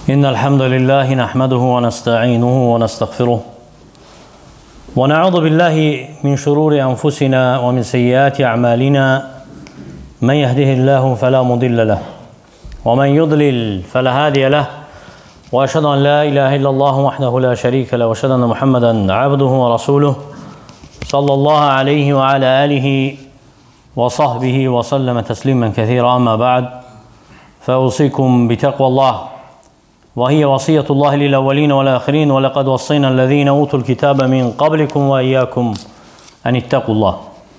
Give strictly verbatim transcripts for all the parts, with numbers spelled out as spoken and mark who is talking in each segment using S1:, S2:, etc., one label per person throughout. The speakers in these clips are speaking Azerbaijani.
S1: إن الحمد لله نحمده ونستعينه ونستغفره ونعوذ بالله من شرور أنفسنا ومن سيئات أعمالنا من يهده الله فلا مضل له ومن يضلل فلا هادي له وأشهد أن لا إله إلا الله وحده لا شريك له وأشهد أن محمدا عبده ورسوله صلى الله عليه وعلى آله وصحبه وسلم تسليما كثيرا. أما بعد فأوصيكم بتقوى الله وهي وصية الله للأولين والآخرين ولقد وصينا الذين أوتوا الكتاب من قبلكم وإياكم أن اتقوا الله.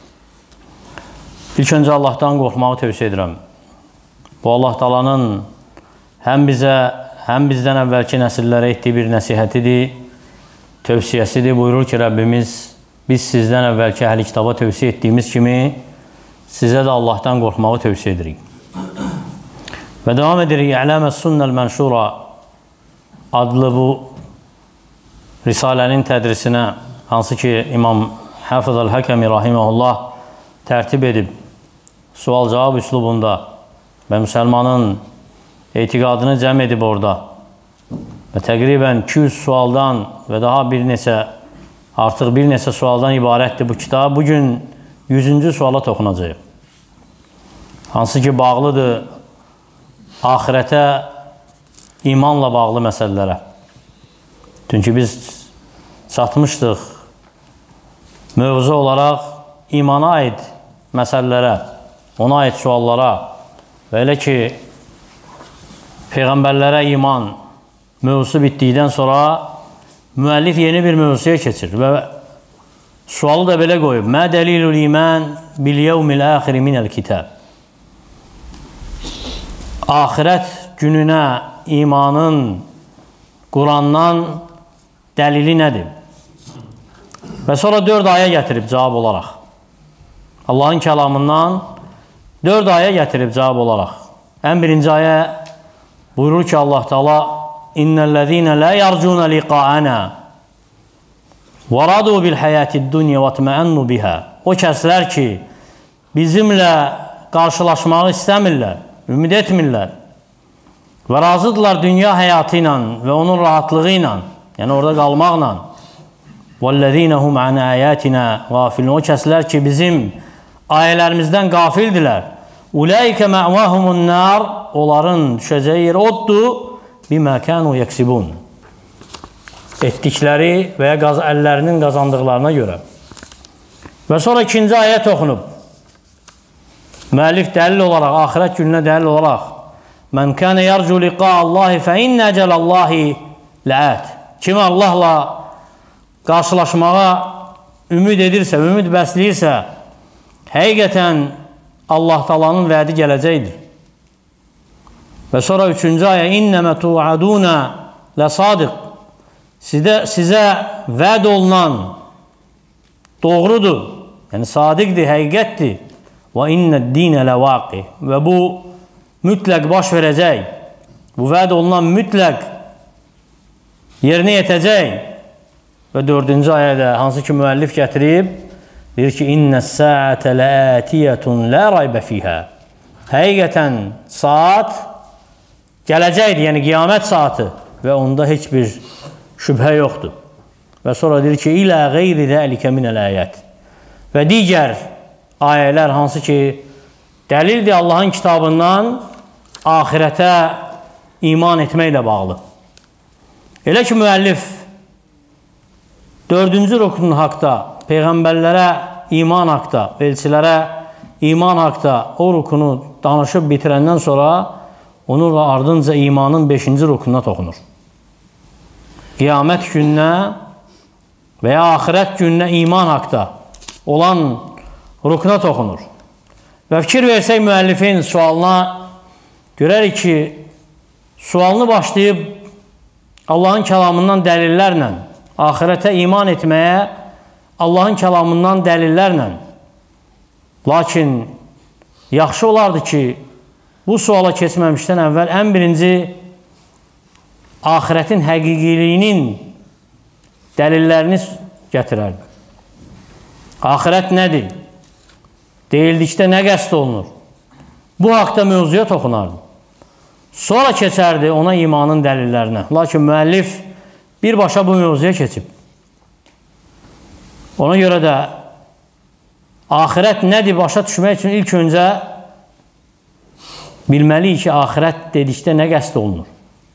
S1: İlk öncə Allahdan qorxmağı tövsiyə edirəm. Bu Allah Taala'nın həm bizə, həm bizdən əvvəlki nəsillərə etdiyi bir nəsihətidir, tövsiyəsidir. Buyurur ki, Rəbbimiz, biz sizdən əvvəlki əhl-i kitaba tövsiyə etdiyimiz kimi sizə də Allahdan qorxmağı tövsiyə edirik. Və devam edirik. İ'ləməs sunnəl mənşura adlı bu Risalenin tədrisinə, hansı ki İmam Hafız el-Hakemi rahimehullah tərtib edib, sual-cavab üslubunda və müsəlmanın etiqadını cəm edib orada və təqribən iki yüz sualdan və daha bir neçə, artıq bir neçə sualdan ibarətdir bu kitab. Bugün yüzüncü suala toxunacaq. Hansı ki bağlıdır ahirətə, imanla bağlı məsələlərə. Çünki biz çatmışdıq mövzu olaraq imana aid məsələlərə, ona aid suallara və elə ki Peyğəmbərlərə iman mövzusu bitdikdən sonra müəllif yeni bir mövzuya keçir və sualı da belə qoyub. Mə dəlilul iman bil yevmil axiri minəl kitab. Axirət gününə imanın Qurandan dəlili nədir? Və sonra dörd ayə gətirib cavab olaraq. Allahın kəlamından dörd ayə gətirib cavab olaraq. Ən birinci ayə buyurur ki, Allah Taala İnnellezîne lâ yarcûne liqâ'anâ və radû bil hayâtid dunya və tma'annu bihâ. O kəslər ki, bizimlə qarşılaşmağı istəmirlər, ümid etmirlər və razıdırlar dünya həyatı ilə və onun rahatlığı ilə, yəni orada qalmaqla. وَالَّذ۪ينَ هُمْ عَنْ آيَاتِنَا غَافِلُونَ. O kəslər ki, bizim ayələrimizdən qafildilər. اُولَٰئِكَ مَأْوَاهُمُ النَّارِ. Onların düşəcəyi yer oddur. بِمَا كَانُوا يَكْسِبُونَ. Etdikləri və ya əllərinin qazandıqlarına görə. Və sonra ikinci ayə toxunub. Müəllif dəlil olaraq, axirət gününə dəlil olaraq Mən kənə yarcu liqa Allahi fə innə cələllahi ləət. Kim Allahla qarşılaşmağa ümid edirsə, ümid bəsləyirsə, həqiqətən Allah Taala'nın vədi gələcəkdir. Və sonra üçüncü ayə İnnəmə tu'aduna ləsadiq. Sizə, sizə vəd olunan doğrudur, yəni sadiqdir, həqiqətdir. Və innəd dinə ləvaqi. Və bu mütləq baş verəcək. Bu vəd olunan mütləq yerinə yetəcək. Və dördüncü ayədə hansı ki müəllif gətirib, deyir ki, İnnəs səətə ləətiyyətun lə raybə fiyhə. Həqiqətən saat gələcəkdir, yəni qiyamət saatı və onda heç bir şübhə yoxdur. Və sonra deyir ki, ilə qeyri dəlikə minəl əyət. Və digər ayələr hansı ki dəlildir Allahın kitabından axirətə iman etməklə bağlı. Elə ki, müəllif dördüncü rüknün haqda, Peyğəmbərlərə iman haqda, elçilərə iman haqda o rüknü danışıb bitirəndən sonra onunla ardınca imanın beşinci rüknuna toxunur. Qiyamət gününə və ya axirət gününə iman haqda olan rüknuna toxunur. Və fikir versək müəllifin sualına, görərik ki, sualını başlayıb Allahın kəlamından dəlillərlə, axirətə iman etməyə Allahın kəlamından dəlillərlə. Lakin yaxşı olardı ki, bu suala keçməmişdən əvvəl ən birinci axirətin həqiqiliyinin dəlillərini gətirərdi. Axirət nədir? Deyildikdə nə qəsd olunur? Bu haqda mövzuya toxunardı. Sonra keçərdi ona imanın dəlillərinə. Lakin müəllif birbaşa bu mövzuya keçib. Ona görə də axirət nədir başa düşmək üçün ilk öncə bilməliyik ki, axirət dedikdə nə qəsd olunur?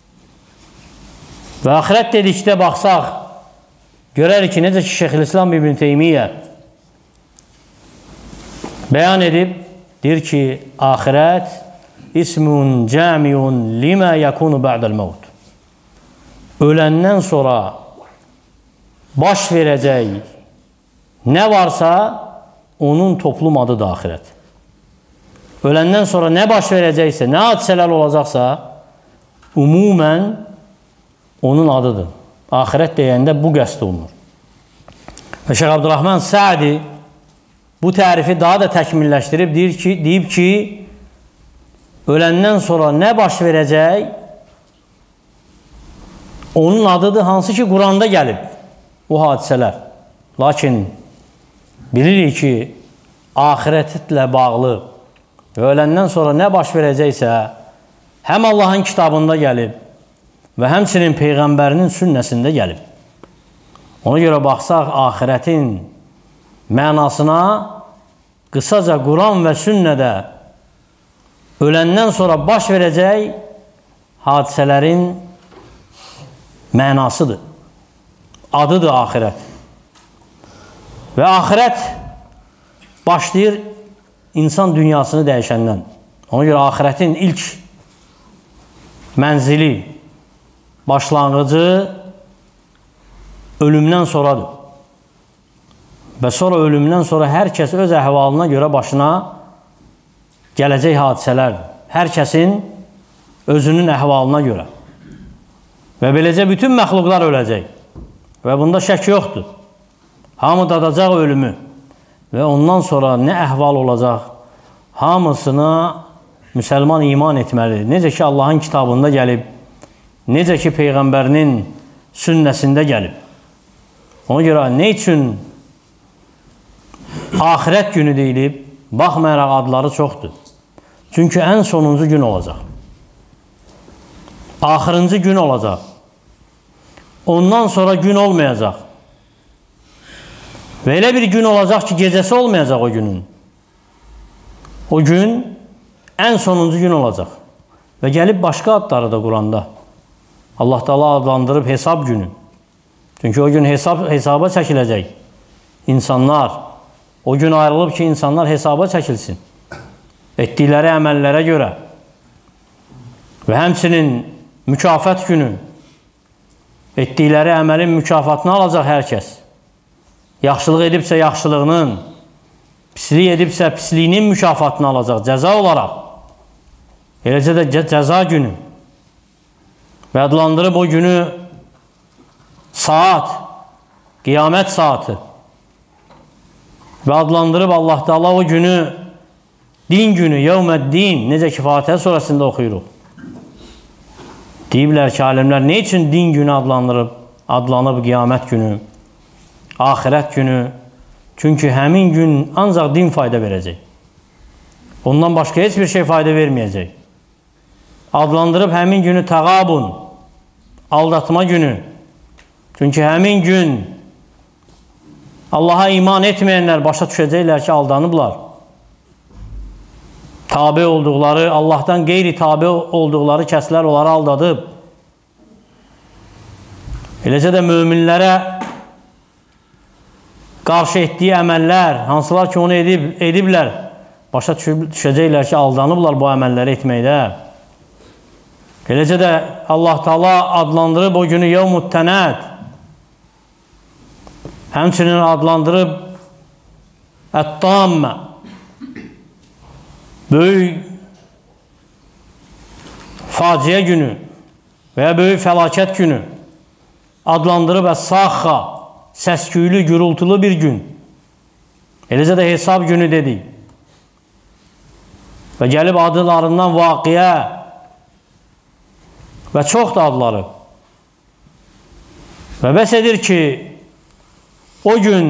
S1: Və axirət dedikdə baxsaq, görərik ki, necə ki, Şeyxülislam İbn Teymiyyə bəyan edib, deyir ki, axirət ismun cəmiyun limə yakunu ba'dəl məvd. Öləndən sonra baş verəcək nə varsa, onun toplum adıdır axirət. Öləndən sonra nə baş verəcəksə, nə hadisələr olacaqsa, umumən onun adıdır. Axirət deyəndə bu qəsd olunur. Və Şeyx Abdurrahman Sədi bu tərifi daha da təkmilləşdirib, deyir ki, deyib ki, öləndən sonra nə baş verəcək, onun adıdır, hansı ki, Quranda gəlib bu hadisələr. Lakin bilirik ki, axirətlə bağlı və öləndən sonra nə baş verəcəksə, həm Allahın kitabında gəlib və həmçinin Peyğəmbərinin sünnəsində gəlib. Ona görə baxsaq, axirətin mənasına qısaca Quran və sünnədə öləndən sonra baş verəcək hadisələrin mənasıdır. Adıdır axirət. Və axirət başlayır insan dünyasını dəyişəndən. Ona görə axirətin ilk mənzili, başlanğıcı ölümdən sonradır. Və sonra ölümdən sonra hər kəs öz əhvalına görə başına gələcək hadisələrdir. Hər kəsin özünün əhvalına görə. Və beləcə bütün məxluqlar öləcək. Və bunda şək yoxdur. Hamı dadacaq ölümü. Və ondan sonra nə əhval olacaq? Hamısına müsəlman iman etməlidir. Necə ki, Allahın kitabında gəlib, necə ki, Peyğəmbərinin sünnəsində gəlib. Ona görə nə üçün axirət günü deyilib, baxmayaraq adları çoxdur. Çünki ən sonuncu gün olacaq. Axırıncı gün olacaq. Ondan sonra gün olmayacaq. Və elə bir gün olacaq ki, gecəsi olmayacaq o günün. O gün ən sonuncu gün olacaq. Və gəlib başqa adları da Quranda. Allah Teala adlandırıb hesab günü. Çünki o gün hesab, hesaba çəkiləcək insanlar. O gün ayrılıb ki, insanlar hesaba çəkilsin. Etdikləri əməllərə görə. Və həmçinin mükafat günü. Etdikləri əməlin mükafatını alacaq hər kəs. Yaxşılıq edibsə yaxşılığının, pislik edibsə pisliyinin mükafatını alacaq cəza olaraq. Eləcə də cəza günü. Və adlandırıb o günü saat, qiyamət saatı. Və adlandırıb Allah Teala o günü din günü, yevməd-din, necə ki, Fatihə surəsində oxuyuruq. Deyiblər ki, alimlər, ne üçün din günü adlanırıb, adlanıb qiyamət günü, axirət günü? Çünki həmin gün ancaq din fayda verəcək. Ondan başqa heç bir şey fayda verməyəcək. Adlandırıb həmin günü təqabun, aldatma günü. Çünki həmin gün Allaha iman etməyənlər başa düşəcəklər ki, aldanıblar. Tabi olduqları, Allahdan qeyri tabi olduqları kəslər onları aldadıb. Eləcə də möminlərə qarşı etdiyi əməllər, hansılar ki, onu edib, ediblər, başa düşəcəklər ki, aldanıblar bu əməlləri etməkdə. Eləcə də Allah Teala adlandırıb o günü yevmut tənəd. Həmçinin adlandırıb ət-tammə, böyük faciə günü və ya böyük fəlakət günü. Adlandırıb əs-saxxa, səsküylü, gürültülü bir gün. Eləcə də hesab günü dedik. Və gəlib adlarından vaqiyə və çox da adları. Və bəs edir ki, o gün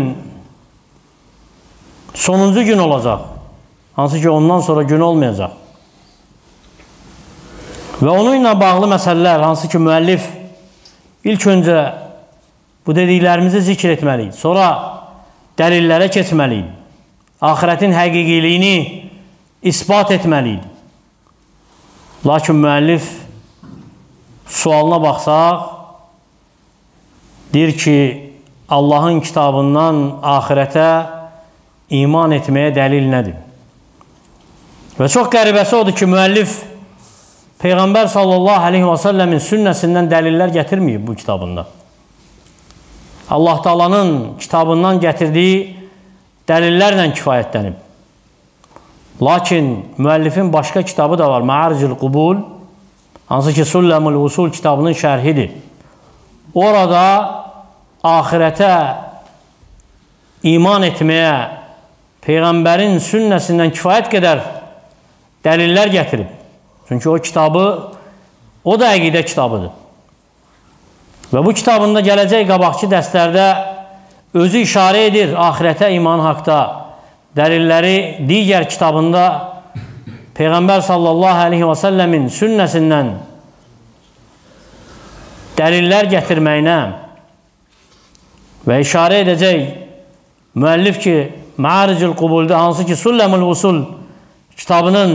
S1: sonuncu gün olacaq. Hansı ki, ondan sonra gün olmayacaq. Və onunla bağlı məsələlər, hansı ki müəllif ilk öncə bu dediklərimizi zikr etməliyik. Sonra dəlillərə keçməliyik. Ahirətin həqiqiliyini isbat etməliyik. Lakin müəllif sualına baxsaq, deyir ki, Allahın kitabından ahirətə iman etməyə dəlil nədir? Və çox qəribəsi odur ki, müəllif Peyğəmbər sallallahu aleyhi və səlləmin sünnəsindən dəlillər gətirməyib bu kitabında. Allah Taala'nın kitabından gətirdiyi dəlillərlə kifayətlənib. Lakin müəllifin başqa kitabı da var, Ma'aricul Qubul, hansı ki Sullamul Usul kitabının şərhidir. Orada ahirətə iman etməyə Peyğəmbərin sünnəsindən kifayət qədər dəlillər gətirib. Çünki o kitabı, o da əqidə kitabıdır. Və bu kitabında gələcək qabaqçı dərslərdə özü işarə edir ahirətə iman haqda. Dəlilləri digər kitabında Peyğəmbər sallallahu aleyhi və səlləmin sünnəsindən dəlillər gətirməyinə və işarə edəcək müəllif ki, Ma'aricul Qubul'da, hansı ki Sullamul Usul kitabının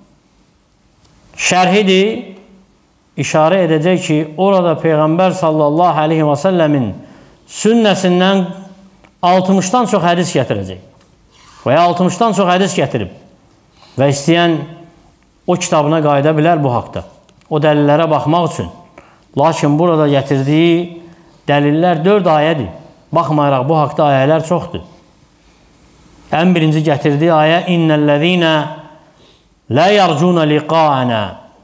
S1: şərhidir, işarə edəcək ki, orada Peyğəmbər sallallahu aleyhi və səlləmin sünnəsindən altmışdan çox hədis gətirəcək. Və ya altmışdan çox hədis gətirib. Və istəyən o kitabına qayıda bilər bu haqda. O dəlillərə baxmaq üçün. Lakin burada gətirdiyi dəlillər dörd ayədir. Baxmayaraq bu haqda ayələr çoxdur. Ən birinci gətirdiyi ayə İnnəl-ləzīnə lə yarcunə liqa'ənə.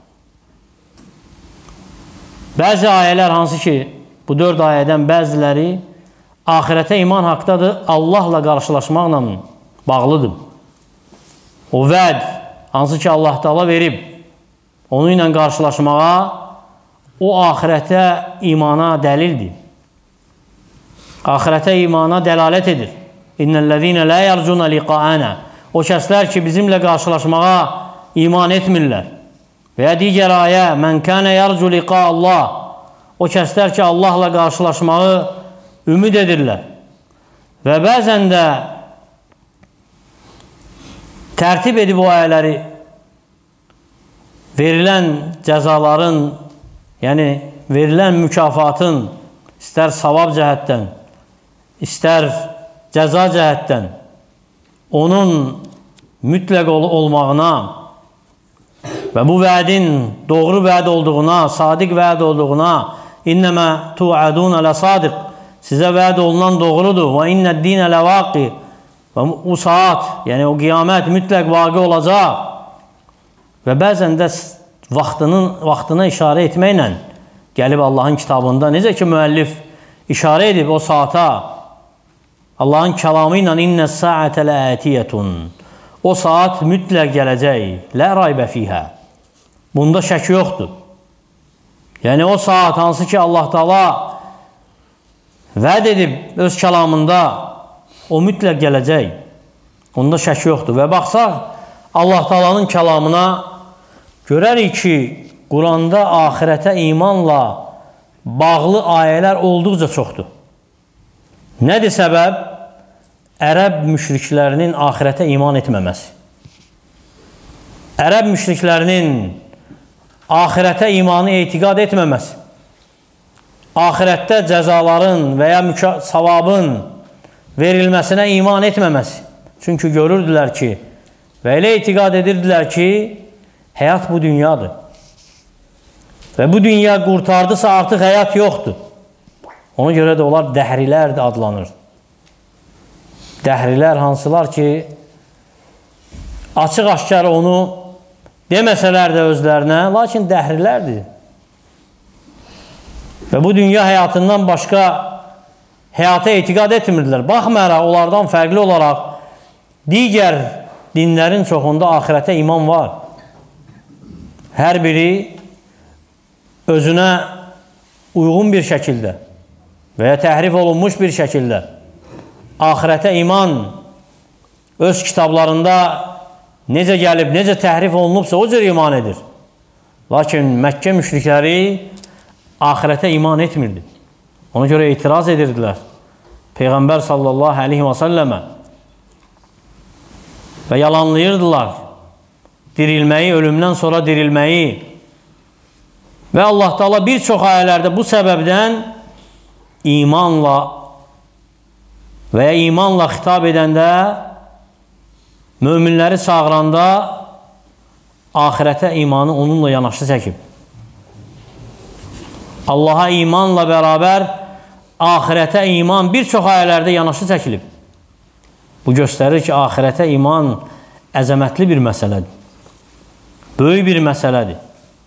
S1: Bəzi ayələr hansı ki, bu dörd ayədən bəziləri ahirətə iman haqdadır, Allahla qarşılaşmaqla bağlıdır. O vəd, hansı ki Allah Taala verib, onu ilə qarşılaşmağa, o ahirətə imana dəlildir. Ahirətə imana dəlalət edir. İnnəl-ləzīnə lə yarcunə liqa'ənə. O kəslər ki, bizimlə qarşılaşmağa iman etmirlər. Və ya digər ayə, mən kənə yarcu liqa Allah. O kəslər ki, Allahla qarşılaşmağı ümid edirlər. Və bəzən də tərtib edib o ayələri verilən cəzaların, yəni verilən mükafatın, istər savab cəhətdən, istər cəza cəhətdən, onun mütləq ol olmağına və bu vədin doğru vəd olduğuna, sadiq vəd olduğuna, innəmə tu'adunə lə sadiq, sizə vəd olunan doğrudur, və innəd dinə lə vaqi, və o saat, yəni o qiyamət mütləq vaqi olacaq. Və bəzən də vaxtının, vaxtına işarə etməklə gəlib Allahın kitabında, necə ki müəllif işarə edib o saata, Allahın kəlamı ilə innəs saətə lə ətiyətun, o saat mütləq gələcək, lə raybə fiyhə, bunda şək yoxdur. Yəni o saat hansı ki Allah Taala vəd edib öz kəlamında, o mütləq gələcək, onda şək yoxdur. Və baxsaq Allah Taala'nın kəlamına, görərik ki Quranda ahirətə imanla bağlı ayələr olduqca çoxdur. Nədir səbəb? Ərəb müşriklərinin ahirətə iman etməməsi. Ərəb müşriklərinin ahirətə imanı etiqad etməməsi. Ahirətdə cəzaların və ya savabın verilməsinə iman etməməsi. Çünki görürdülər ki, və elə etiqad edirdilər ki, həyat bu dünyadır. Və bu dünya qurtardısa artıq həyat yoxdur. Ona görə də onlar dəhrilər də adlanır. Dəhrilər hansılar ki, açıq-aşkar onu deməsələr də özlərinə, lakin dəhrilərdir. Və bu dünya həyatından başqa həyata etiqad etmirdilər. Baxmayaraq, onlardan fərqli olaraq digər dinlərin çoxunda ahirətə iman var. Hər biri özünə uyğun bir şəkildə və ya təhrif olunmuş bir şəkildə ahirətə iman öz kitablarında necə gəlib, necə təhrif olunubsa o cür iman edir. Lakin Məkkə müşrikləri axirətə iman etmirdi. Ona görə etiraz edirdilər Peyğəmbər sallallahu aleyhi və səlləmə və yalanlayırdılar dirilməyi, ölümdən sonra dirilməyi. Və Allah Teala bir çox ayələrdə bu səbəbdən imanla və ya imanla xitab edəndə, möminləri çağıranda axirətə imanı onunla yanaşı çəkib. Allaha imanla bərabər axirətə iman bir çox ayələrdə yanaşı çəkilib. Bu göstərir ki, axirətə iman əzəmətli bir məsələdir. Böyük bir məsələdir.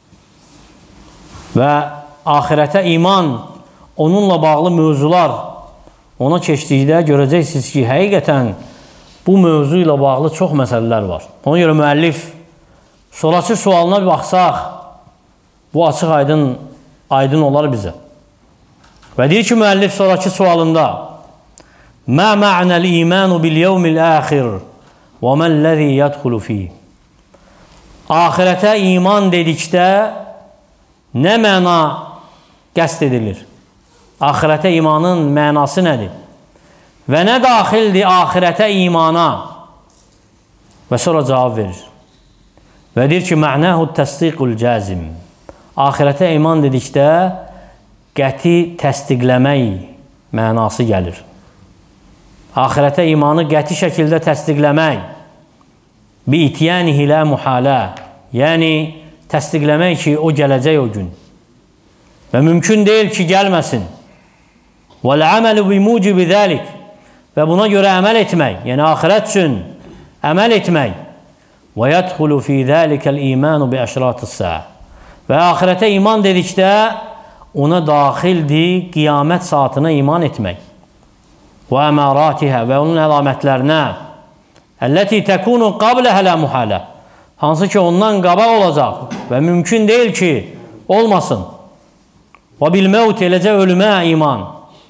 S1: Və axirətə iman, onunla bağlı mövzular ona keçdikdə görəcəksiniz ki, həqiqətən bu mövzu ilə bağlı çox məsələlər var. Ona görə müəllif sonraki sualına bir baxsaq, bu açıq aydın, aydın olar bizə. Və deyir ki, müəllif sonraki sualında Mə mə'nəl imanu bil yevmil əxir və məlləzi yədxulu fiyh. Axirətə iman dedikdə nə məna qəsd edilir? Axirətə imanın mənası nədir? Və nə daxildir axirətə imana? Və sonra cavab verir. Və deyir ki, mə'nəhu təsdiqul cəzim. Axirətə iman dedikdə qəti təsdiqləmək mənası gəlir. Axirətə imanı qəti şəkildə təsdiqləmək. Bi-ityanihi la muhalə. Yəni, təsdiqləmək ki, o gələcək o gün. Və mümkün deyil ki, gəlməsin. Vəl-əməlu bi-mucibi zəlik. Və buna görə əməl etmək, yəni axirət üçün əməl etmək. Və yədxulu fi zəlikəl imanu bi-əşratı-s-səə. Və axirətə iman dedikdə ona daxildir qiyamət saatına iman etmək. Və əməratihə və onun əlamətlərinə əlləti təkunu qabləhə lə muhalə. Hansı ki, ondan qabaq olacaq və mümkün deyil ki, olmasın. Və bil-məvt, eləcə ölümə iman.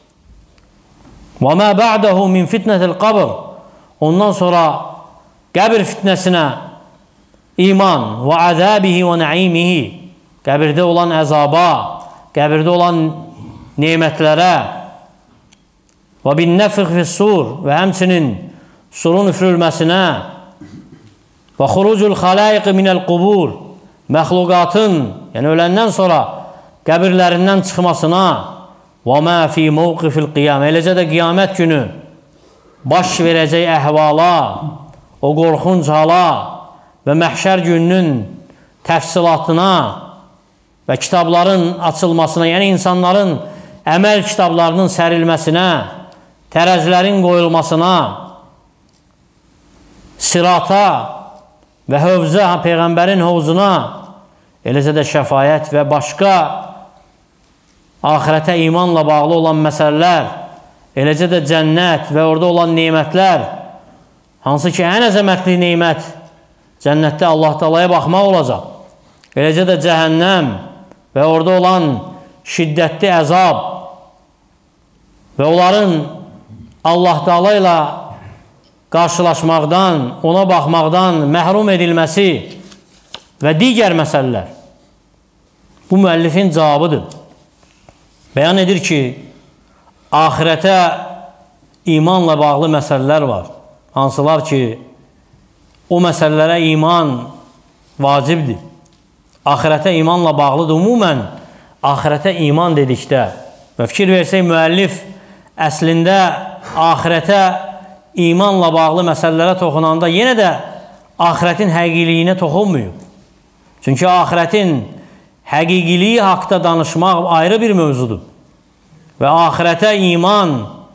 S1: Və mə bə'dəhu min fitnətil qabr. Ondan sonra qəbir fitnəsinə iman. Və əzəbihi və nəimihi. Qəbirdə olan əzaba, qəbirdə olan nemətlərə. Və bin-nəfx fis-sur və həmçinin surun üfürülməsinə və xurucul xalayq minəl-qubur, məxluqatın, yəni öləndən sonra qəbirlərindən çıxmasına və mə fi mövqifil qiyam, eləcə də qiyamət günü baş verəcək əhvala, o qorxunc hala və məhşər gününün təfsilatına və kitabların açılmasına, yəni insanların əməl kitablarının sərilməsinə, tərəzilərin qoyulmasına, sirata və hövzə, Peyğəmbərin hovzuna, eləcə də şəfayət və başqa axirətə imanla bağlı olan məsələlər, eləcə də cənnət və orada olan neymətlər, hansı ki, ən əzəmətli neymət cənnətdə Allah Taalaya baxmaq olacaq. Eləcə də cəhənnəm və orada olan şiddətli əzab və onların Allah Taala ilə qarşılaşmaqdan, ona baxmaqdan məhrum edilməsi və digər məsələlər. Bu müəllifin cavabıdır. Bəyan edir ki, axirətə imanla bağlı məsələlər var. Hansılar ki, o məsələlərə iman vacibdir. Axirətə imanla bağlıdır. Umumən, axirətə iman dedikdə və fikir versək, müəllif əslində axirətə imanla bağlı məsələlərə toxunanda yenə də axirətin həqiqiliyinə toxunmuyor. Çünki axirətin həqiqiliyi haqda danışmaq ayrı bir mövzudur. Və axirətə iman,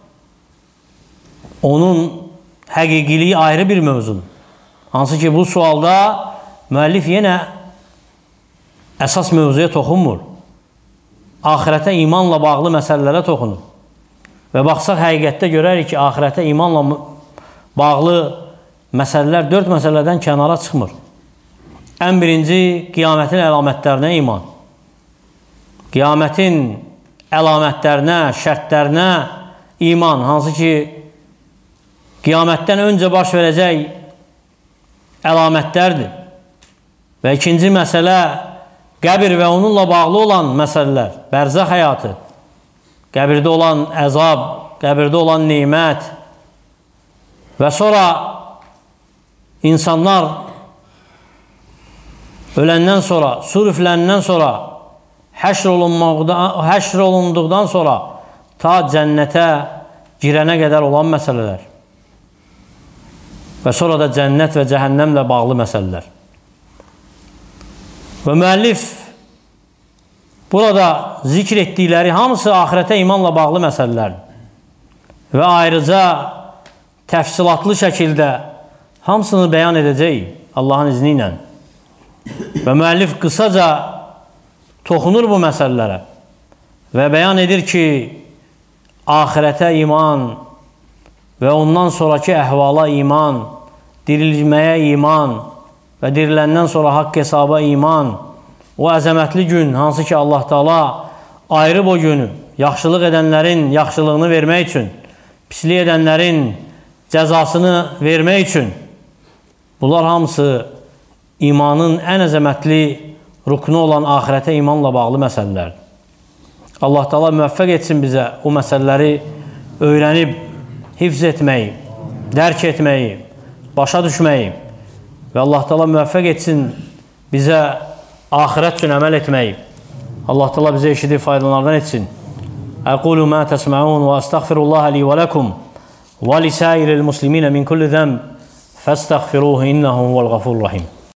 S1: onun həqiqiliyi ayrı bir mövzudur. Hansı ki, bu sualda müəllif yenə əsas mövzuya toxunmur. Axirətə imanla bağlı məsələlərə toxunur. Və baxsaq, həqiqətdə görərik ki, axirətə imanla bağlı məsələlər dörd məsələdən kənara çıxmır. Ən birinci, qiyamətin əlamətlərinə iman. Qiyamətin əlamətlərinə, şərtlərinə iman, hansı ki, qiyamətdən öncə baş verəcək əlamətlərdir. Və ikinci məsələ, qəbir və onunla bağlı olan məsələlər, bərzəx həyatı, qəbirdə olan əzab, qəbirdə olan nemət və sonra insanlar öləndən sonra, sur üfləndən sonra, həşr olunduqdan sonra ta cənnətə girənə qədər olan məsələlər və sonra da cənnət və cəhənnəmlə bağlı məsələlər. Və müəllif burada zikr etdikləri hamısı axirətə imanla bağlı məsələlər və ayrıca təfsilatlı şəkildə hamısını bəyan edəcək Allahın izni ilə. Və müəllif qısaca toxunur bu məsələlərə və bəyan edir ki, axirətə iman və ondan sonraki əhvala iman, dirilməyə iman və diriləndən sonra haqq hesaba iman, o əzəmətli gün, hansı ki Allah Taala ayrı o günü yaxşılıq edənlərin yaxşılığını vermək üçün, pislik edənlərin cəzasını vermək üçün, bunlar hamısı imanın ən əzəmətli ruknu olan axirətə imanla bağlı məsələlərdir. Allah Taala müvəffəq etsin bizə o məsələləri öyrənib, hifz etməyi, dərk etməyi, başa düşməyi və Allah Taala müvəffəq etsin bizə axirət üçün əməl etməyi. Allah Taala bizə eşidib faydalardan etsin. Əqulu mə təsməun və əstəğfirullaha li və ləkum və lisəiril musliminə min kulli zəmb fəstəğfiruhu innəhu huvəl-ğafurur rahim.